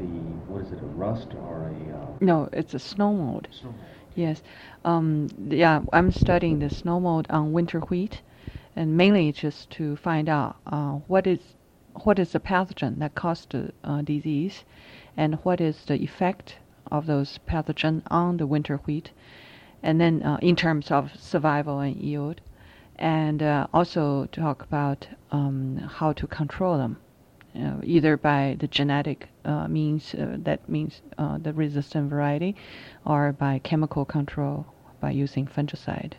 the, what is it, a rust or a No, it's a snow mold. snow mold? Yes. Yeah, I'm studying the snow mold on winter wheat, and mainly just to find out what is the pathogen that caused the disease, and what is the effect of those pathogen on the winter wheat, and then in terms of survival and yield, and also talk about how to control them, either by the genetic means, that means the resistant variety, or by chemical control by using fungicide.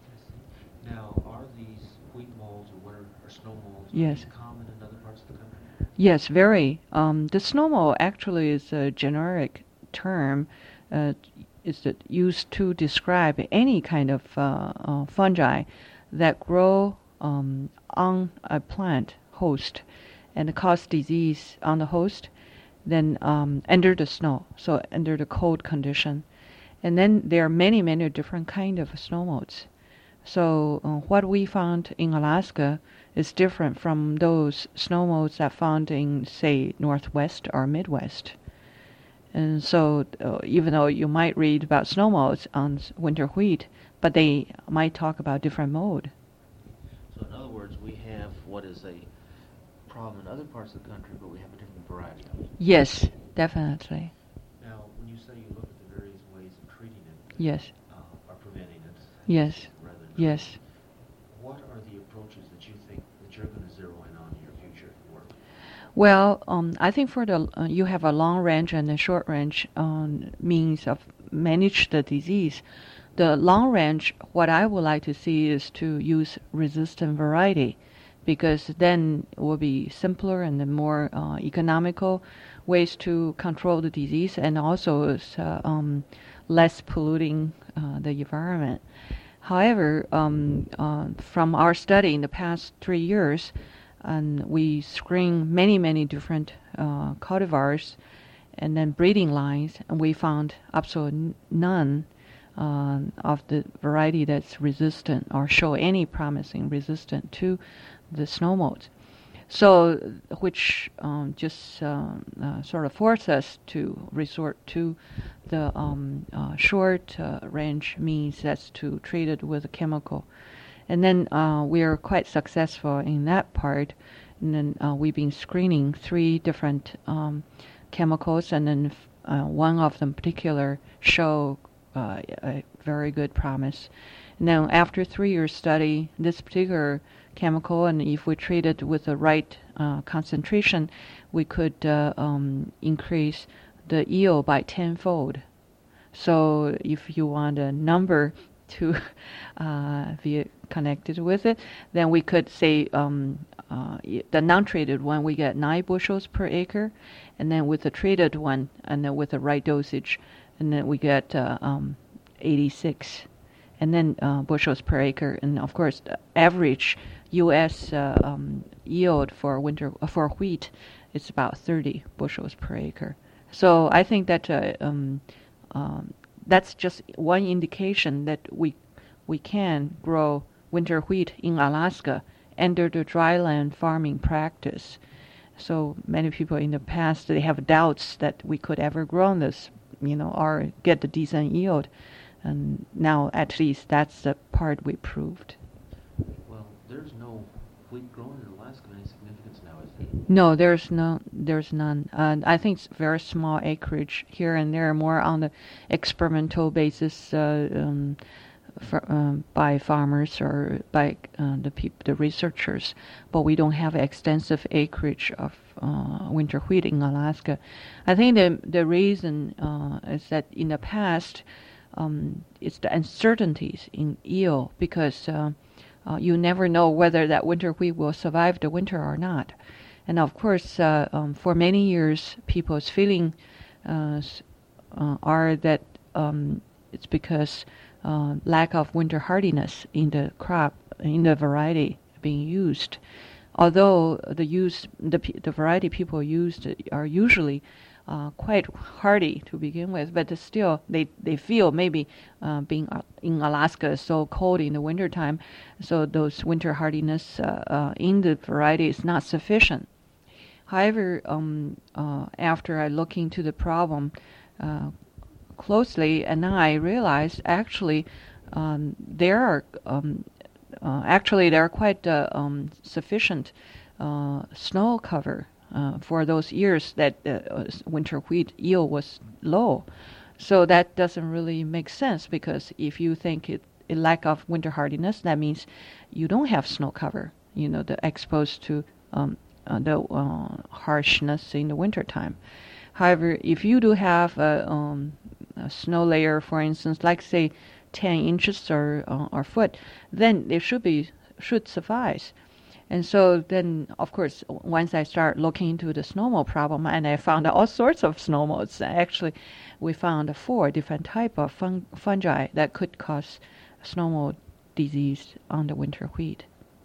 Now, are these wheat molds or snow molds Yes. common in other parts of the country? Yes, very. The snow mold actually is a generic term. Is it used to describe any kind of fungi that grow on a plant host and cause disease on the host, then under the snow, so under the cold condition. And then there are many, many different kind of snow molds. So what we found in Alaska is different from those snow molds that found in, say, Northwest or Midwest. And so even though you might read about snow molds on winter wheat, but they might talk about different mold. So in other words, we have what is a problem in other parts of the country, but we have a different variety of it. Yes, definitely. Now, when you say you look at the various ways of treating it, Yes. or preventing it, Yes. rather than Yes. treating it, what are the approaches that you think that you're going to zero in on in your future work? Well, I think for the you have a long range and a short range means of manage the disease. The long range, what I would like to see is to use resistant variety, because then it will be simpler and the more economical ways to control the disease, and also is less polluting the environment. However, from our study in the past 3 years, and we screen many, many different cultivars and then breeding lines, and we found absolutely none of the variety that's resistant or show any promising resistant to the snow molds. So, which just sort of force us to resort to the short range means, that's to treat it with a chemical. And then we are quite successful in that part. And then we've been screening 3 different chemicals, and then one of them particular show a very good promise. Now, after 3 years study, this particular chemical, and if we treat it with the right concentration, we could increase the yield by tenfold. So if you want a number to be connected with it, then we could say the non-treated one, we get 9 bushels per acre, and then with the treated one, and then with the right dosage, and then we get 86, and then bushels per acre. And of course, the average U.S. Yield for winter for wheat is about 30 bushels per acre. So I think that that's just one indication that we can grow winter wheat in Alaska under the dryland farming practice. So many people in the past, they have doubts that we could ever grow this, or get the decent yield. And now at least that's the part we proved. Well, there's no wheat grown in Alaska of any significance now, is there? No, there's none. I think it's very small acreage here and there, more on the experimental basis by farmers or by the researchers. But we don't have extensive acreage of winter wheat in Alaska. I think the reason is that in the past, it's the uncertainties in yield, because you never know whether that winter wheat will survive the winter or not. And of course, for many years, people's feeling are that it's because lack of winter hardiness in the crop, in the variety being used. Although the variety people used are usually quite hardy to begin with, but still they feel maybe being in Alaska so cold in the wintertime, so those winter hardiness in the variety is not sufficient. However, after I look into the problem closely, and I realized actually there are quite sufficient snow cover for those years that winter wheat yield was low. So that doesn't really make sense, because if you think a lack of winter hardiness, that means you don't have snow cover, the exposed to the harshness in the winter time. However, if you do have a snow layer, for instance, like say 10 inches or foot, then it should suffice. And so then, of course, once I start looking into the snow mold problem, and I found all sorts of snow molds. Actually, we found 4 different type of fungi that could cause snow mold disease on the winter wheat.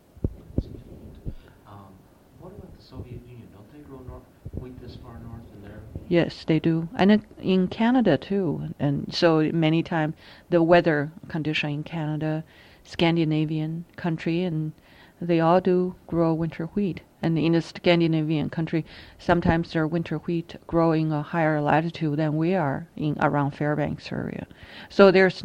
What about the Soviet Union? Don't they grow wheat this far north in there? Yes, they do, and in Canada too. And so many times the weather condition in Canada, Scandinavian country, and they all do grow winter wheat. And in the Scandinavian country, sometimes their winter wheat grow in a higher latitude than we are in around Fairbanks area. So there's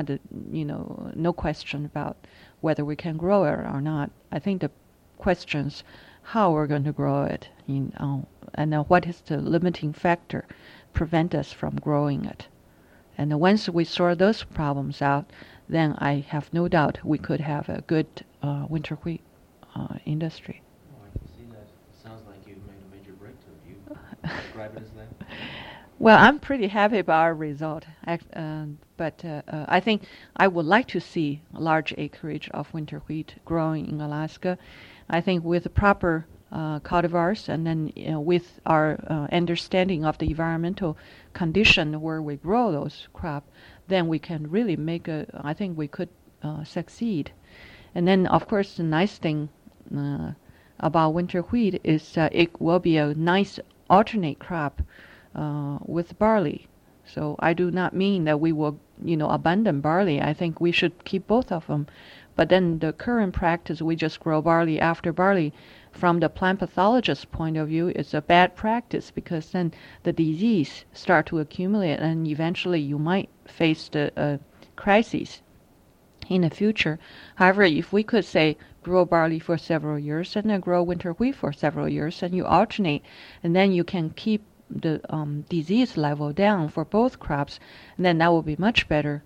no question about whether we can grow it or not. I think the question's how we're going to grow it, and what is the limiting factor prevent us from growing it. And once we sort those problems out, then I have no doubt we could have a good winter wheat industry. Oh, I can see that. It sounds like you've made a major breakthrough. Do you describe it as that? Well, I'm pretty happy about our result, but I think I would like to see a large acreage of winter wheat growing in Alaska. I think with the proper cultivars, and then with our understanding of the environmental condition where we grow those crops, then we can really I think we could succeed. And then, of course, the nice thing about winter wheat is it will be a nice alternate crop with barley. So I do not mean that we will, abandon barley. I think we should keep both of them. But then the current practice, we just grow barley after barley, from the plant pathologist's point of view, is a bad practice, because then the disease start to accumulate, and eventually you might face the crises in the future. However, if we could say grow barley for several years and then grow winter wheat for several years, and you alternate, and then you can keep the disease level down for both crops, and then that will be much better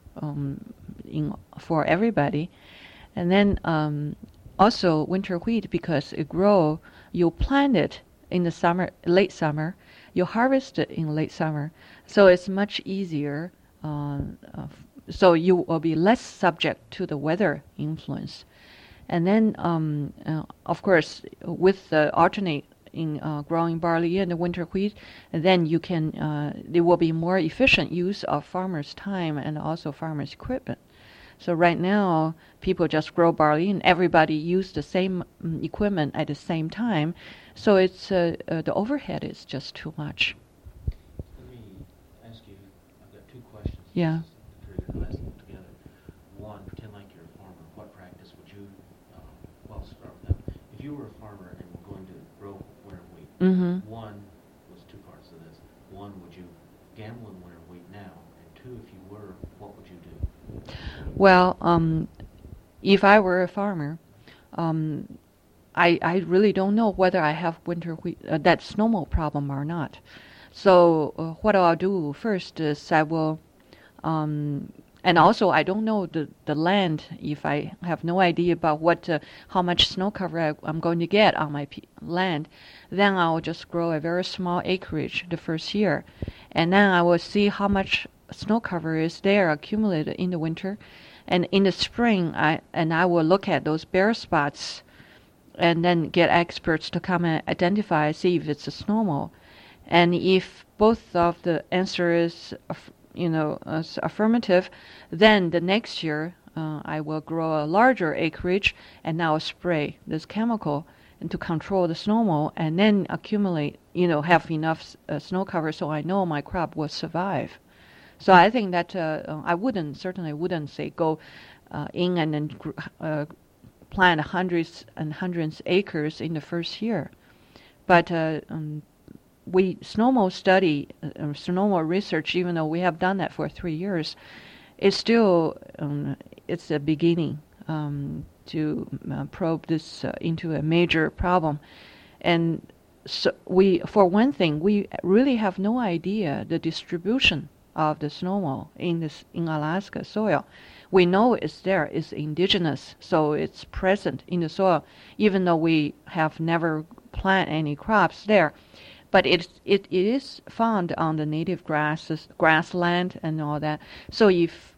for everybody. And then also winter wheat, because it grow, you plant it in the summer, late summer, you harvest it in late summer, so it's much easier. So you will be less subject to the weather influence. And then, of course, with the alternate in growing barley and the winter wheat, and then you can, there will be more efficient use of farmers' time and also farmers' equipment. So right now, people just grow barley and everybody use the same equipment at the same time. So it's the overhead is just too much. Let me ask you, I've got 2 questions. Yeah. Together. One, pretend like you're a farmer. What practice would you, start with that. If you were a farmer and were going to grow winter wheat, Mm-hmm. one was 2 parts of this. One, would you gamble in winter wheat now? And 2, if you were, what would you do? Well, if I were a farmer, I really don't know whether I have winter wheat, that snow mold problem or not. So what I'll do first is I will, and also I don't know the land. If I have no idea about how much snow cover I'm going to get on my land, then I'll just grow a very small acreage the first year, and then I will see how much snow cover is there accumulated in the winter, and in the spring I will look at those bare spots, and then get experts to come and identify, see if it's a snow mold, and if both of the answer is affirmative, then the next year I will grow a larger acreage and now spray this chemical and to control the snow mold, and then accumulate, have enough snow cover so I know my crop will survive. So I think that I certainly wouldn't say go in and then plant hundreds and hundreds acres in the first year. But snowmobile study, snowmobile research, even though we have done that for 3 years, it's still it's a beginning to probe this into a major problem. And so for one thing, we really have no idea the distribution of the snowmobile in Alaska soil. We know it's there, it's indigenous, so it's present in the soil, even though we have never planted any crops there. But it is found on the native grassland and all that. So if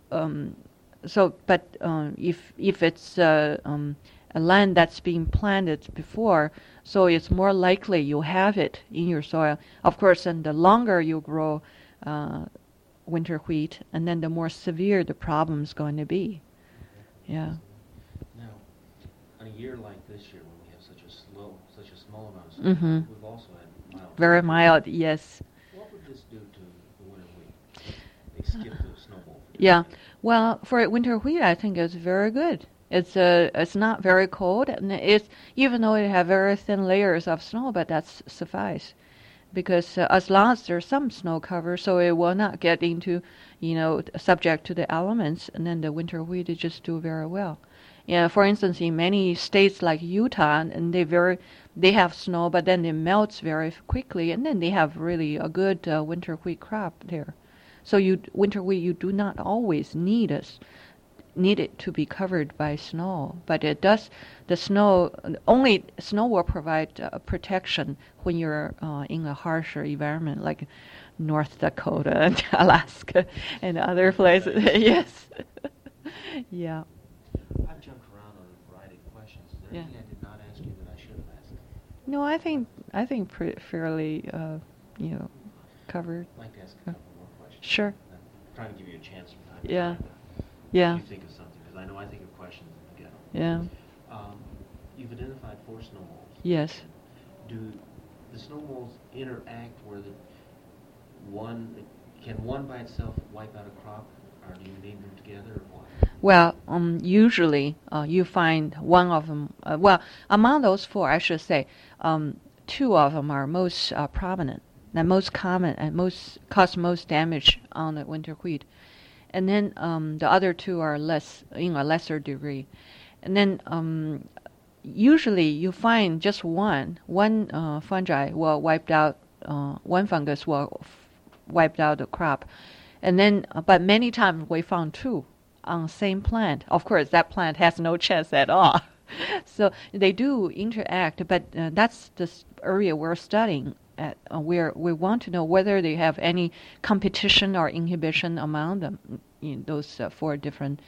it's a land that's been planted before, so it's more likely you have it in your soil. Of course, and the longer you grow winter wheat, and then the more severe the problem is going to be. Yeah. Now, on a year like this year, when we have such a small amount of snow, Mm-hmm. we've also had mild. Very mild, yes. What would this do to the winter wheat? They skip the snowball. Yeah. Well, for winter wheat, I think it's very good. It's not very cold, and it's even though it have very thin layers of snow, but that's suffice. Because as long as there's some snow cover, so it will not get into, subject to the elements, and then the winter wheat it just do very well. Yeah, for instance, in many states like Utah, and they have snow, but then it melts very quickly, and then they have really a good winter wheat crop there. So winter wheat you do not always need it to be covered by snow, but it does. Only snow will provide protection when you're in a harsher environment like North Dakota and Alaska and other places. Yes. Yeah. I've jumped around on a variety of questions. Is there Yeah. anything I did not ask you that I should have asked? No, I think fairly covered. I'd like to ask a couple more questions. Sure. I'm trying to give you a chance from time to Yeah. time to Yeah. if you think of something, because I know I think of questions and forget them. Yeah. You've identified 4 snowballs. Yes. Do the snowballs interact where can one by itself wipe out a crop, or do you need them together, or what? Well, usually you find one of them. Among those 4, I should say, 2 of them are most prominent, the most common, and cause most damage on the winter wheat, and then the other 2 are less in a lesser degree, and then usually you find just one fungi will wiped out, one fungus will wiped out the crop, and then but many times we found 2 on the same plant. Of course, that plant has no chance at all. So they do interact, but that's the area we're studying at, where we want to know whether they have any competition or inhibition among them in those 4 different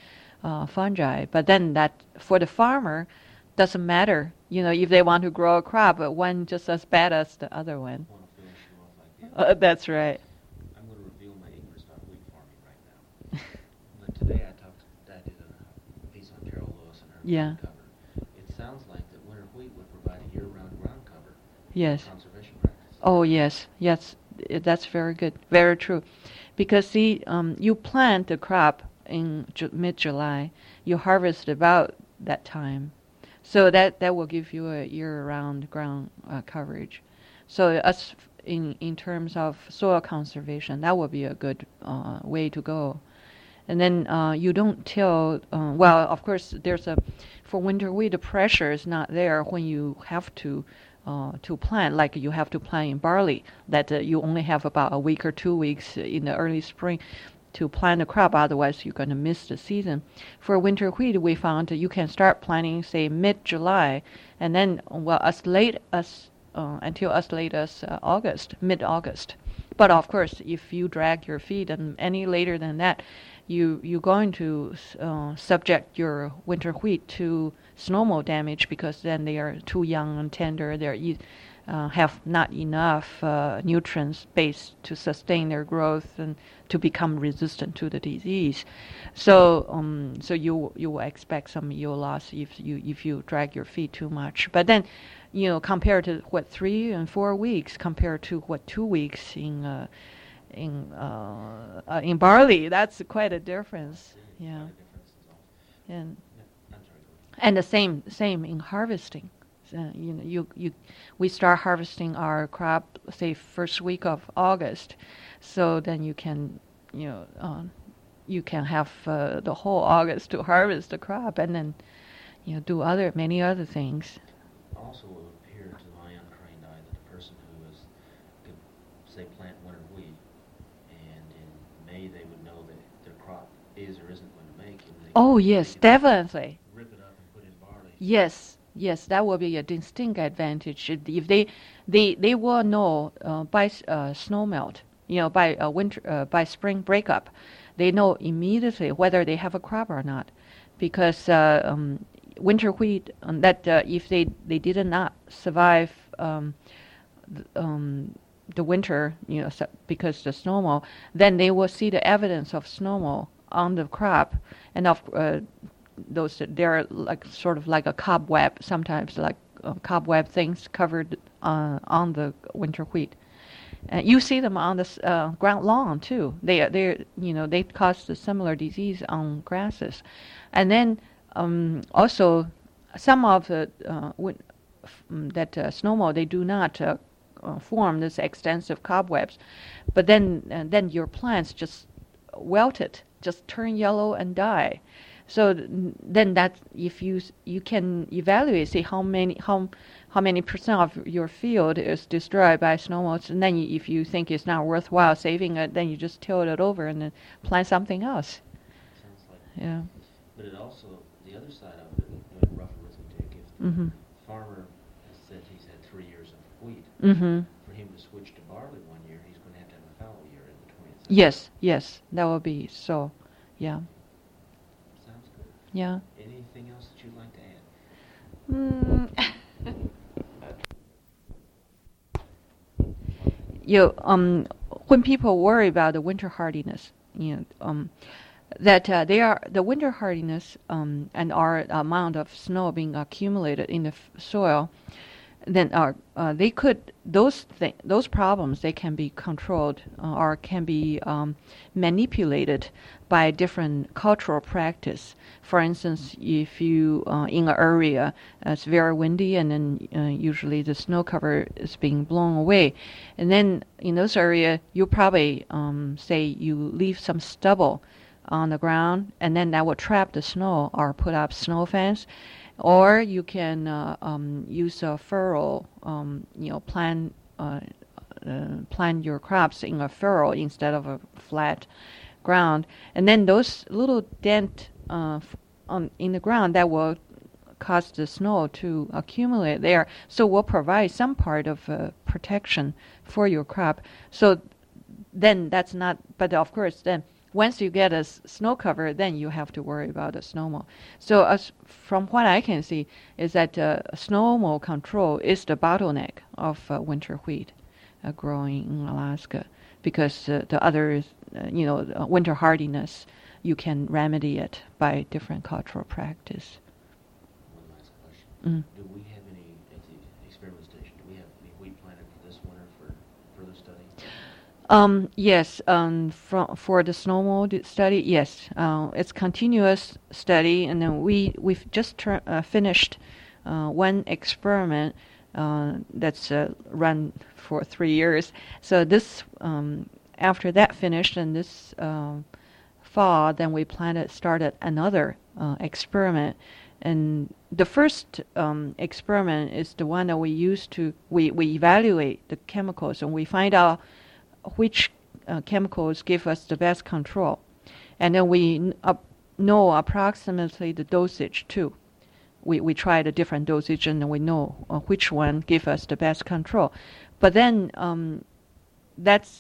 fungi. But then that for the farmer doesn't matter, if they want to grow a crop, but one just as bad as the other one. I want to finish you off like that. That's right. I'm going to reveal my ignorance about wheat farming right now. But today I did a piece on Carol Lewis and her Yeah. ground cover. It sounds like that winter wheat would provide a year-round ground cover. Yes. For conservation practices. Oh, yes. That's very good. Very true. Because see, you plant the crop in mid-July, you harvest about that time. So that will give you a year-round ground coverage. So in terms of soil conservation, that would be a good way to go. And then you don't till, of course, for winter wheat, the pressure is not there when you have to plant, like you have to plant in barley, that you only have about a week or 2 weeks in the early spring to plant a crop, otherwise you're going to miss the season. For winter wheat, we found you can start planting, say, mid-July, and then, as late as until as late as mid-August. But of course, if you drag your feet and any later than that, you're going to subject your winter wheat to snowmobile damage, because then they are too young and tender. They have not enough nutrients base to sustain their growth and to become resistant to the disease. So you will expect some yield loss if you drag your feet too much. But then, compared to 3 and 4 weeks, compared to 2 weeks in barley, that's quite a difference. Yeah. And the same in harvesting. We start harvesting our crop, say, first week of August, so then you can have the whole August to harvest the crop, and then do many other things. Also, it would appear to my untrained eye that the person who could, say, plant winter wheat, and in May they would know that their crop is or isn't going to make. And Oh yes, definitely. Rip it up and put in barley. Yes, that will be a distinct advantage. If they will know by snow melt, by spring breakup, they know immediately whether they have a crop or not, because winter wheat that if they did not survive the winter, because the snow melt, then they will see the evidence of snow melt on the crop, and of those they're like sort of like a cobweb, sometimes like cobweb things covered on the winter wheat. You see them on the ground lawn too. They cause a similar disease on grasses, and then also some of the snow melt, they do not form this extensive cobwebs, but then your plants just wilted, just turn yellow and die. So then that if you can evaluate, see how many percent of your field is destroyed by snow melts, and then if you think it's not worthwhile saving it, then you just tilt it over and then plant something else. Sounds like. Yeah. But it also, the other side of it, rough arithmetic, if the farmer has said he's had 3 years of wheat, for him to switch to barley 1 year, he's going to have a fallow year in between. Yes, that will be so. Yeah. Sounds good. Yeah. Anything else that you'd like to add? When people worry about the winter hardiness, that they are the winter hardiness and our amount of snow being accumulated in the soil, then those problems, they can be controlled or can be manipulated by different cultural practice. For instance, if you in an area it's very windy, and then usually the snow cover is being blown away, and then in those areas you probably say you leave some stubble on the ground, and then that will trap the snow, or put up snow fence. Or you can use a furrow, plant your crops in a furrow instead of a flat ground. And then those little dent in the ground, that will cause the snow to accumulate there. So will provide some part of protection for your crop. So then that's not, but of course then, once you get a snow cover, then you have to worry about the snow mold. So from what I can see is that snow mold control is the bottleneck of winter wheat growing in Alaska, because the other, winter hardiness, you can remedy it by different cultural practice. One last question. Do we have any, at the experiment station, do we have any wheat planted for this winter for further study? Yes, for the snow mold study, yes, it's continuous study, and then we've just finished one experiment that's run for 3 years. So this after that finished, and this fall, then we started another experiment. And the first experiment is the one that we use we evaluate the chemicals, and we find out which chemicals give us the best control. And then we know approximately the dosage too. We try the different dosage, and then we know which one give us the best control. But then that's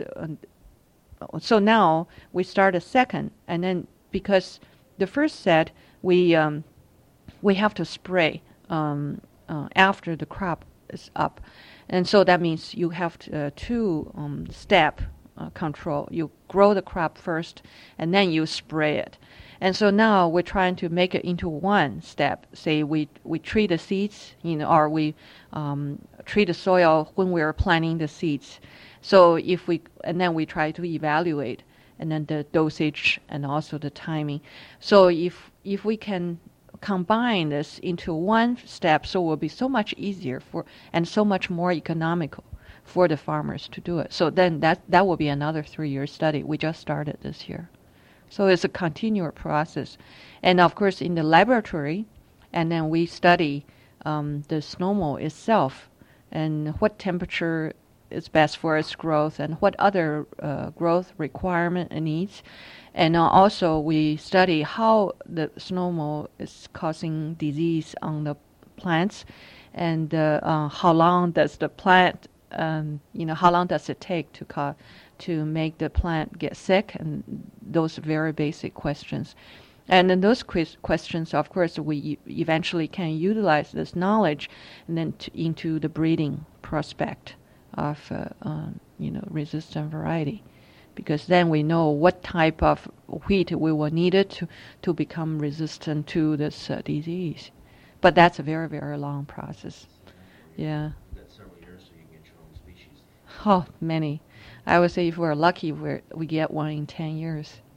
so now we start a second, and then because the first set we have to spray after the crop is up. And so that means you have two-step control. You grow the crop first, and then you spray it. And so now we're trying to make it into one step. Say we treat the seeds, or we treat the soil when we're planting the seeds. So and then we try to evaluate, and then the dosage and also the timing. So if we can combine this into one step, so it will be so much easier and so much more economical for the farmers to do it. So then that will be another 3-year study. We just started this year. So it's a continual process. And of course, in the laboratory, and then we study the snowmole itself and what temperature is best for its growth and what other growth requirement it needs. And also we study how the snowmole is causing disease on the plants and how long does the plant, how long does it take to make the plant get sick, and those very basic questions. And then those questions, of course, we eventually can utilize this knowledge and then into the breeding prospect of resistant variety, because then we know what type of wheat we will need it to become resistant to this disease. But that's a very, very long process. Yeah. That's several years so you can get your own species. Oh, many. I would say if we're lucky, we get one in 10 years.